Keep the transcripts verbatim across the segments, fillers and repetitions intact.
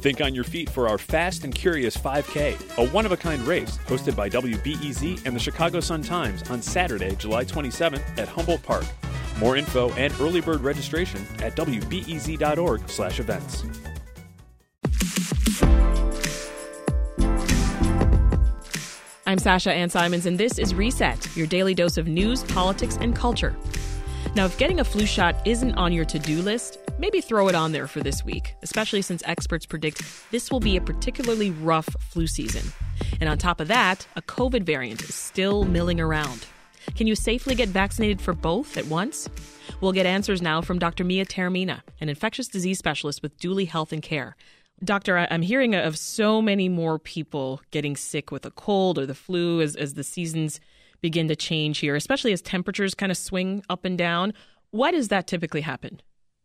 Think on your feet for our Fast and Curious five K, a one-of-a-kind race hosted by W B E Z and the Chicago Sun-Times on Saturday, July twenty-seventh at Humboldt Park. More info and early bird registration at w b e z dot org slash events. I'm Sasha Ann Simons, and this is Reset, your daily dose of news, politics, and culture. Now, if getting a flu shot isn't on your to-do list, maybe throw it on there for this week, especially since experts predict this will be a particularly rough flu season. And on top of that, a COVID variant is still milling around. Can you safely get vaccinated for both at once? We'll get answers now from Doctor Mia Taormina, an infectious disease specialist with Duly Health and Care. Doctor, I'm hearing of so many more people getting sick with a cold or the flu as, as the seasons begin to change here, especially as temperatures kind of swing up and down. Why does that typically happen?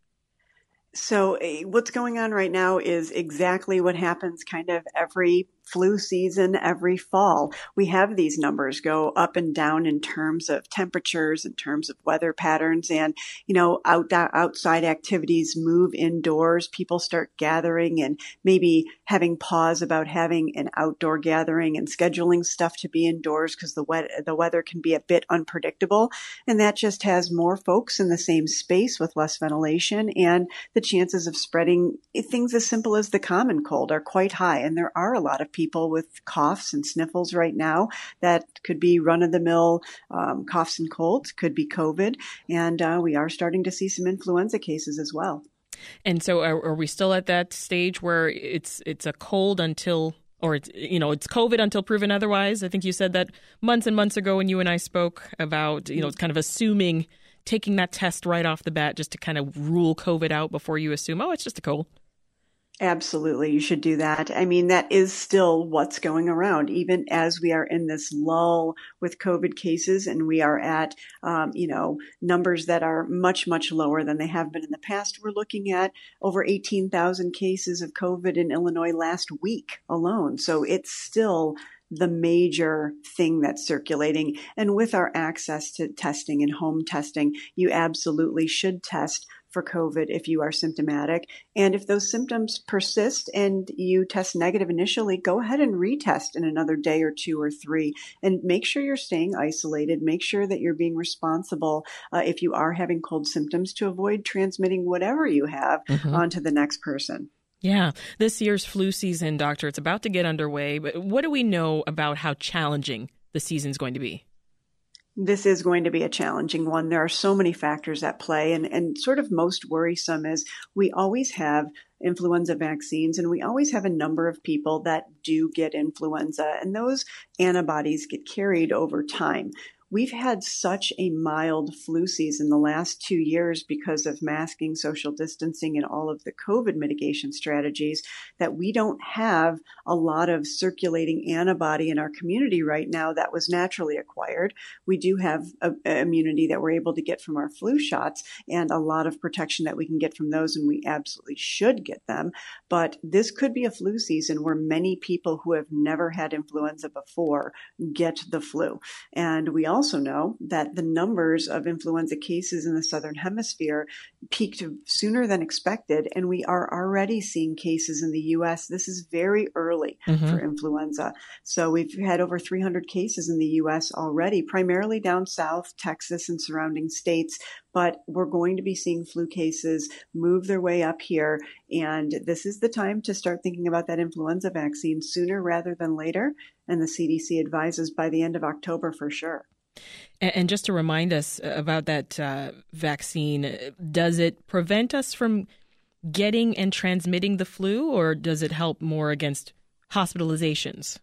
So uh, what's going on right now is exactly what happens kind of every flu season, every fall. We have these numbers go up and down in terms of temperatures, in terms of weather patterns, and, you know, out, outside activities move indoors. People start gathering and maybe having pause about having an outdoor gathering and scheduling stuff to be indoors because the wet, the weather can be a bit unpredictable. And that just has more folks in the same space with less ventilation, and the chances of spreading things as simple as the common cold are quite high. And there are a lot of people with coughs and sniffles right now that could be run-of-the-mill um, coughs and colds, could be COVID. And uh, we are starting to see some influenza cases as well. And so are, are we still at that stage where it's it's a cold until, or it's, you know, it's COVID until proven otherwise? I think you said that months and months ago when you and I spoke about, you know, kind of assuming, taking that test right off the bat just to kind of rule COVID out before you assume, oh, it's just a cold. Absolutely. You should do that. I mean, that is still what's going around, even as we are in this lull with COVID cases and we are at, um, you know, numbers that are much, much lower than they have been in the past. We're looking at over eighteen thousand cases of COVID in Illinois last week alone. So it's still the major thing that's circulating. And with our access to testing and home testing, you absolutely should test for COVID if you are symptomatic. And if those symptoms persist and you test negative initially, go ahead and retest in another day or two or three, and make sure you're staying isolated. Make sure that you're being responsible uh, if you are having cold symptoms to avoid transmitting whatever you have mm-hmm. onto the next person. Yeah, this year's flu season, Doctor, it's about to get underway. But what do we know about how challenging the season's going to be? This is going to be a challenging one. There are so many factors at play, and, and sort of most worrisome is we always have influenza vaccines, and we always have a number of people that do get influenza, and those antibodies get carried over time. We've had such a mild flu season the last two years because of masking, social distancing, and all of the COVID mitigation strategies that we don't have a lot of circulating antibody in our community right now that was naturally acquired. We do have a, a immunity that we're able to get from our flu shots and a lot of protection that we can get from those, and we absolutely should get them. But this could be a flu season where many people who have never had influenza before get the flu. And we also also know that the numbers of influenza cases in the Southern Hemisphere peaked sooner than expected, and we are already seeing cases in the U S. This is very early mm-hmm. for influenza. So we've had over three hundred cases in the U S already, primarily down south, Texas and surrounding states. But we're going to be seeing flu cases move their way up here. And this is the time to start thinking about that influenza vaccine sooner rather than later. And the C D C advises by the end of October for sure. And just to remind us about that uh, vaccine, does it prevent us from getting and transmitting the flu, or does it help more against hospitalizations?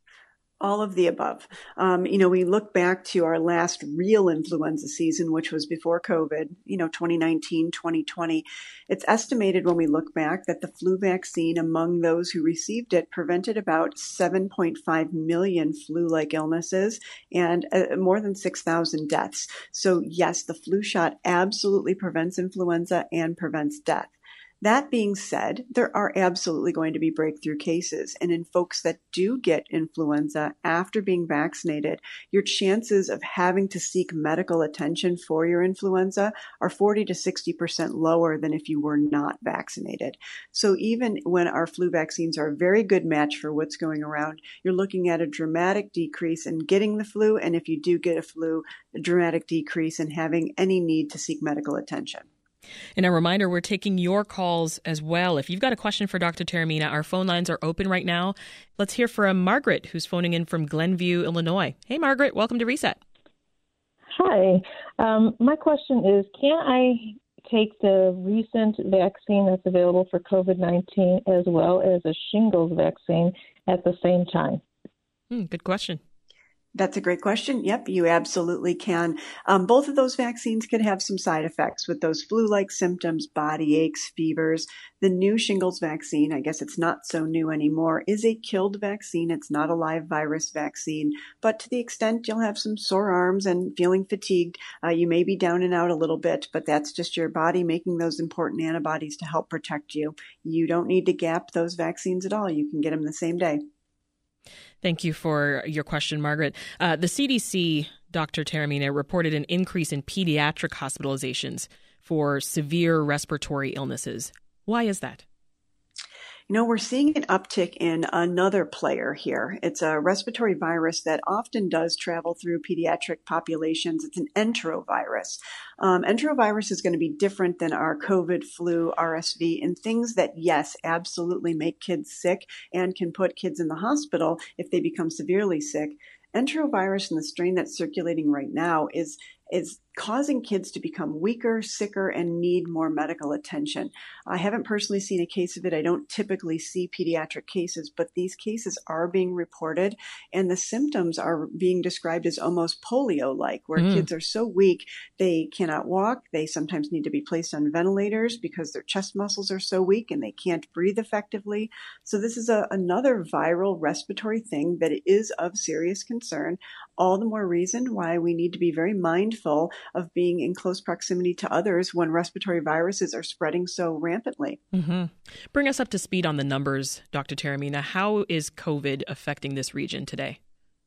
All of the above. Um, you know, we look back to our last real influenza season, which was before COVID, you know, twenty nineteen, twenty twenty. It's estimated when we look back that the flu vaccine among those who received it prevented about seven point five million flu-like illnesses and uh, more than six thousand deaths. So yes, the flu shot absolutely prevents influenza and prevents death. That being said, there are absolutely going to be breakthrough cases. And in folks that do get influenza after being vaccinated, your chances of having to seek medical attention for your influenza are forty to sixty percent lower than if you were not vaccinated. So even when our flu vaccines are a very good match for what's going around, you're looking at a dramatic decrease in getting the flu. And if you do get a flu, a dramatic decrease in having any need to seek medical attention. And a reminder, we're taking your calls as well. If you've got a question for Doctor Taormina, our phone lines are open right now. Let's hear from Margaret, who's phoning in from Glenview, Illinois. Hey, Margaret, welcome to Reset. Hi. Um, my question is, can I take the recent vaccine that's available for COVID nineteen as well as a shingles vaccine at the same time? Hmm, good question. That's a great question. Yep, you absolutely can. Um, both of those vaccines can have some side effects with those flu-like symptoms, body aches, fevers. The new shingles vaccine, I guess it's not so new anymore, is a killed vaccine. It's not a live virus vaccine. But to the extent you'll have some sore arms and feeling fatigued, uh, you may be down and out a little bit, but that's just your body making those important antibodies to help protect you. You don't need to gap those vaccines at all. You can get them the same day. Thank you for your question, Margaret. Uh, the C D C, Doctor Taormina, reported an increase in pediatric hospitalizations for severe respiratory illnesses. Why is that? You know, we're seeing an uptick in another player here. It's a respiratory virus that often does travel through pediatric populations. It's an enterovirus. Um, enterovirus is going to be different than our COVID, flu, R S V, and things that, yes, absolutely make kids sick and can put kids in the hospital if they become severely sick. Enterovirus and the strain that's circulating right now is is causing kids to become weaker, sicker, and need more medical attention. I haven't personally seen a case of it. I don't typically see pediatric cases, but these cases are being reported, and the symptoms are being described as almost polio-like, where mm. kids are so weak they cannot walk. They sometimes need to be placed on ventilators because their chest muscles are so weak and they can't breathe effectively. So this is a, another viral respiratory thing that is of serious concern. All the more reason why we need to be very mindful of being in close proximity to others when respiratory viruses are spreading so rampantly. Mm-hmm. Bring us up to speed on the numbers, Doctor Taormina. How is COVID affecting this region today?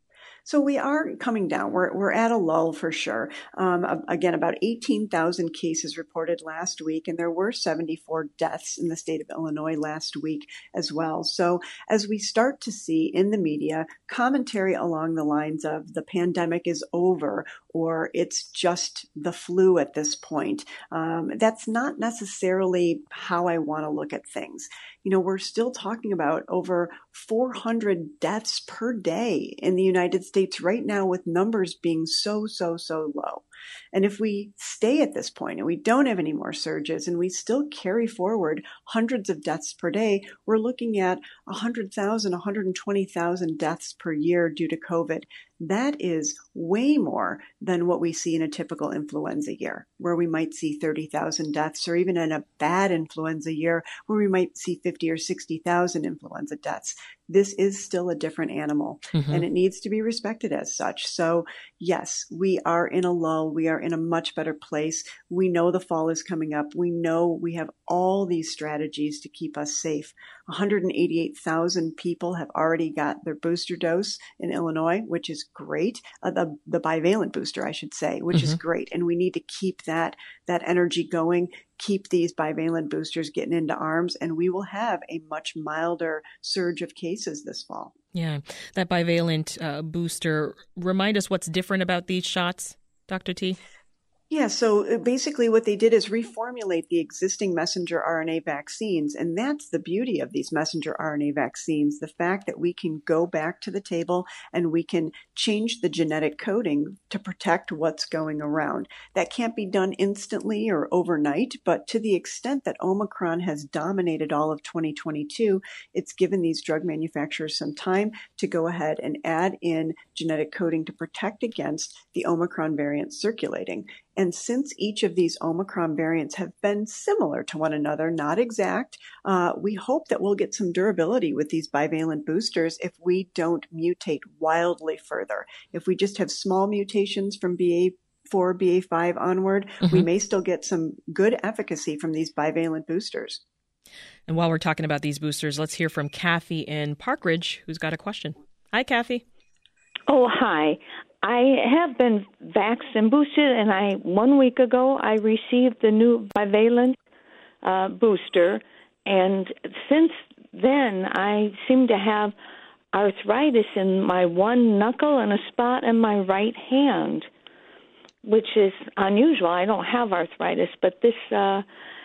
So we are coming down. We're we're at a lull for sure. Um, again, about eighteen thousand cases reported last week, and there were seventy-four deaths in the state of Illinois last week as well. So as we start to see in the media commentary along the lines of the pandemic is over or it's just the flu at this point, um, that's not necessarily how I want to look at things. You know, we're still talking about over four hundred deaths per day in the United States right now, with numbers being so, so, so low. And if we stay at this point and we don't have any more surges and we still carry forward hundreds of deaths per day, we're looking at one hundred thousand, one hundred twenty thousand deaths per year due to COVID. That is way more than what we see in a typical influenza year, where we might see thirty thousand deaths, or even in a bad influenza year where we might see fifty or sixty thousand influenza deaths. This is still a different animal, mm-hmm. and it needs to be respected as such. So yes, we are in a lull. We are in a much better place. We know the fall is coming up. We know we have all these strategies to keep us safe. one hundred eighty-eight thousand people have already got their booster dose in Illinois, which is great. Uh, the, the bivalent booster, I should say, which mm-hmm. is great. And we need to keep that, that energy going, keep these bivalent boosters getting into arms, and we will have a much milder surge of cases this fall. Yeah, that bivalent uh, booster, remind us what's different about these shots, Doctor T? Yeah, so basically what they did is reformulate the existing messenger R N A vaccines, and that's the beauty of these messenger R N A vaccines, the fact that we can go back to the table and we can change the genetic coding to protect what's going around. That can't be done instantly or overnight, but to the extent that Omicron has dominated all of twenty twenty-two, it's given these drug manufacturers some time to go ahead and add in genetic coding to protect against the Omicron variant circulating. And since each of these Omicron variants have been similar to one another, not exact, uh, we hope that we'll get some durability with these bivalent boosters if we don't mutate wildly further. If we just have small mutations from B A four, B A five onward, mm-hmm. we may still get some good efficacy from these bivalent boosters. And while we're talking about these boosters, let's hear from Kathy in Park Ridge, who's got a question. Hi, Kathy. Oh, hi. I have been vaxxed and boosted, and I one week ago I received the new bivalent uh, booster, and since then I seem to have arthritis in my one knuckle and a spot in my right hand, which is unusual. I don't have arthritis, but this uh,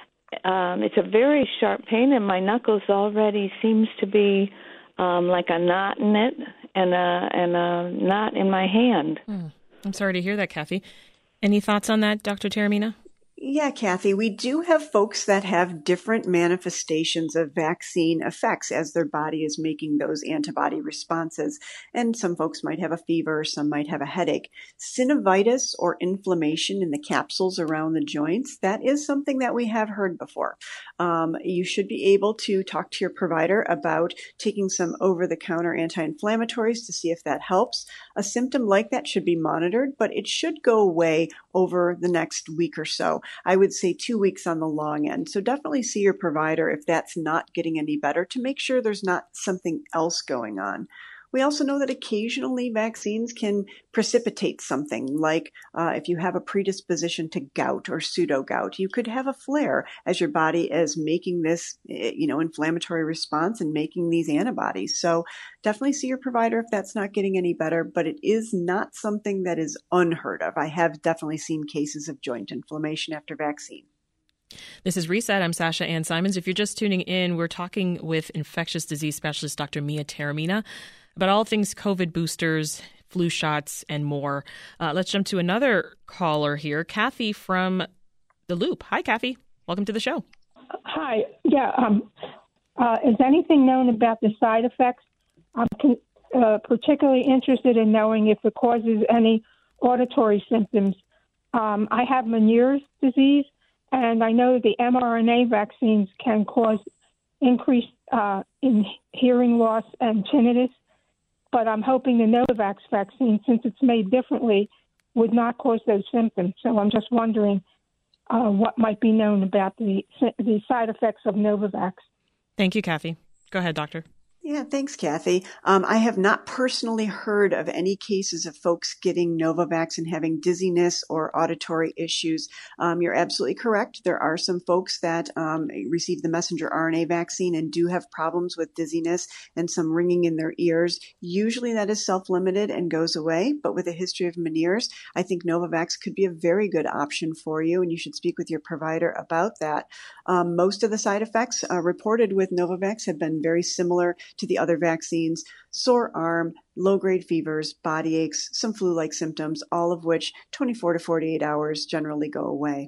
um, it's a very sharp pain, and my knuckles already seems to be um, like a knot in it and a, and a knot in my hand. Hmm. I'm sorry to hear that, Kathy. Any thoughts on that, Doctor Taormina? Yeah, Kathy, we do have folks that have different manifestations of vaccine effects as their body is making those antibody responses. And some folks might have a fever, some might have a headache. Synovitis or inflammation in the capsules around the joints, that is something that we have heard before. Um, you should be able to talk to your provider about taking some over-the-counter anti-inflammatories to see if that helps. A symptom like that should be monitored, but it should go away over the next week or so. I would say two weeks on the long end. So definitely see your provider if that's not getting any better to make sure there's not something else going on. We also know that occasionally vaccines can precipitate something like uh, if you have a predisposition to gout or pseudo-gout, you could have a flare as your body is making this, you know, inflammatory response and making these antibodies. So definitely see your provider if that's not getting any better, but it is not something that is unheard of. I have definitely seen cases of joint inflammation after vaccine. This is Reset. I'm Sasha Ann Simons. If you're just tuning in, we're talking with infectious disease specialist Doctor Mia Taormina about all things COVID boosters, flu shots, and more. Uh, let's jump to another caller here, Kathy from The Loop. Hi, Kathy. Welcome to the show. Hi. Yeah. Um, uh, is anything known about the side effects? I'm con- uh, particularly interested in knowing if it causes any auditory symptoms. Um, I have Meniere's disease, and I know the mRNA vaccines can cause increased uh, in hearing loss and tinnitus. But I'm hoping the Novavax vaccine, since it's made differently, would not cause those symptoms. So I'm just wondering uh, what might be known about the the side effects of Novavax. Thank you, Kathy. Go ahead, Doctor. Yeah, thanks, Kathy. Um, I have not personally heard of any cases of folks getting Novavax and having dizziness or auditory issues. Um, you're absolutely correct. There are some folks that um, receive the messenger R N A vaccine and do have problems with dizziness and some ringing in their ears. Usually that is self-limited and goes away, but with a history of Meniere's, I think Novavax could be a very good option for you, and you should speak with your provider about that. Um, most of the side effects uh, reported with Novavax have been very similar to the other vaccines: sore arm, low-grade fevers, body aches, some flu-like symptoms, all of which twenty-four to forty-eight hours generally go away.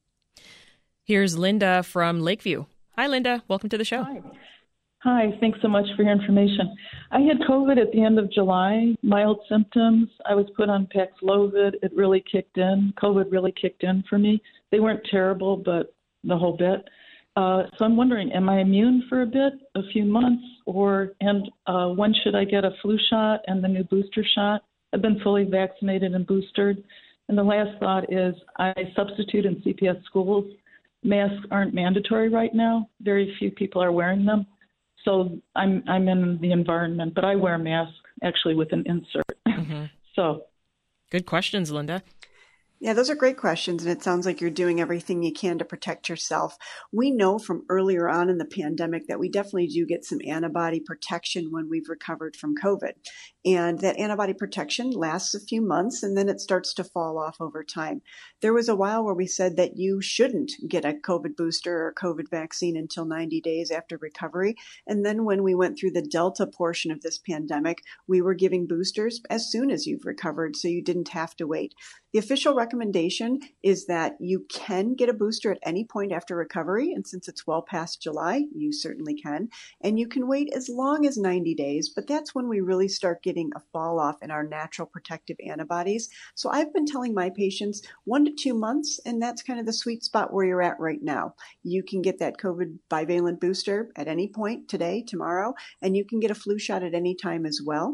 Here's Linda from Lakeview. Hi, Linda. Welcome to the show. Hi. Hi. Thanks so much for your information. I had COVID at the end of July, mild symptoms. I was put on Paxlovid. It really kicked in. COVID really kicked in for me. They weren't terrible, but the whole bit. Uh, so I'm wondering, am I immune for a bit, a few months, or and uh, when should I get a flu shot and the new booster shot? I've been fully vaccinated and boosted. And the last thought is I substitute in C P S schools. Masks aren't mandatory right now. Very few people are wearing them. So I'm I'm in the environment, but I wear a mask actually with an insert. Mm-hmm. So good questions, Linda. Yeah, those are great questions, and it sounds like you're doing everything you can to protect yourself. We know from earlier on in the pandemic that we definitely do get some antibody protection when we've recovered from COVID. And that antibody protection lasts a few months, and then it starts to fall off over time. There was a while where we said that you shouldn't get a COVID booster or COVID vaccine until ninety days after recovery. And then when we went through the Delta portion of this pandemic, we were giving boosters as soon as you've recovered, so you didn't have to wait. The official recommendation is that you can get a booster at any point after recovery, and since it's well past July, you certainly can. And you can wait as long as ninety days, but that's when we really start getting a fall off in our natural protective antibodies. So I've been telling my patients one to two months, and that's kind of the sweet spot where you're at right now. You can get that COVID bivalent booster at any point today, tomorrow, and you can get a flu shot at any time as well.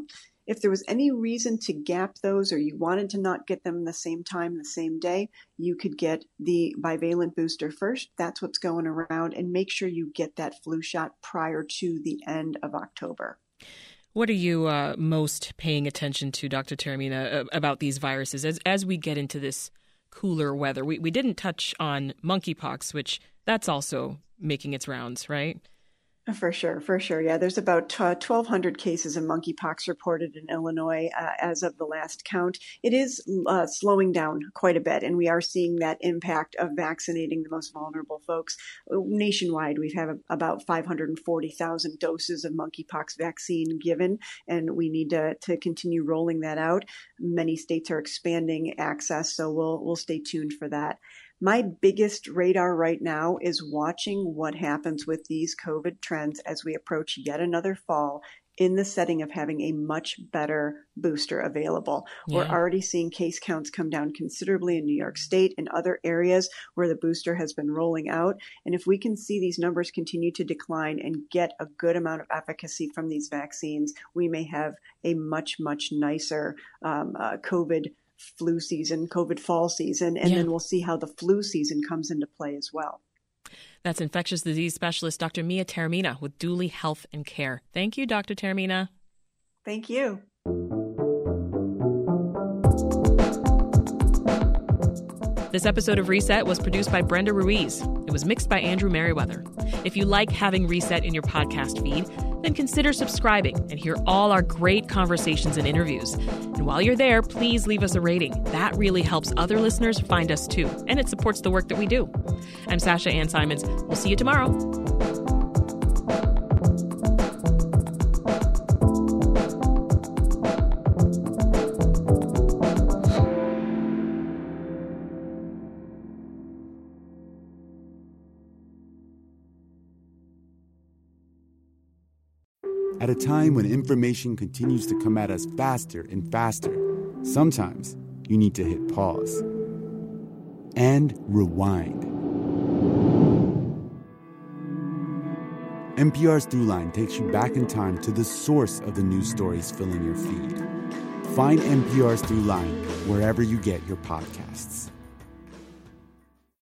If there was any reason to gap those or you wanted to not get them the same time, the same day, you could get the bivalent booster first. That's what's going around. And make sure you get that flu shot prior to the end of October. What are you uh, most paying attention to, Doctor Taormina, about these viruses as as we get into this cooler weather? We we didn't touch on monkeypox, which that's also making its rounds, right? For sure, for sure. Yeah, there's about twelve hundred cases of monkeypox reported in Illinois uh, as of the last count. It is uh, slowing down quite a bit, and we are seeing that impact of vaccinating the most vulnerable folks. Nationwide, we have about five hundred forty thousand doses of monkeypox vaccine given, and we need to, to continue rolling that out. Many states are expanding access, so we'll we'll stay tuned for that. My biggest radar right now is watching what happens with these COVID trends as we approach yet another fall in the setting of having a much better booster available. Yeah. We're already seeing case counts come down considerably in New York State and other areas where the booster has been rolling out. And if we can see these numbers continue to decline and get a good amount of efficacy from these vaccines, we may have a much, much nicer um, uh, COVID flu season, COVID fall season, and yeah. then we'll see how the flu season comes into play as well. That's infectious disease specialist Doctor Mia Taormina with Duly Health and Care. Thank you, Doctor Taormina. Thank you. This episode of Reset was produced by Brenda Ruiz. It was mixed by Andrew Merriweather. If you like having Reset in your podcast feed, then consider subscribing and hear all our great conversations and interviews. And while you're there, please leave us a rating. That really helps other listeners find us too, and it supports the work that we do. I'm Sasha Ann Simons. We'll see you tomorrow. At a time when information continues to come at us faster and faster, sometimes you need to hit pause and rewind. N P R's Throughline takes you back in time to the source of the news stories filling your feed. Find N P R's Throughline wherever you get your podcasts.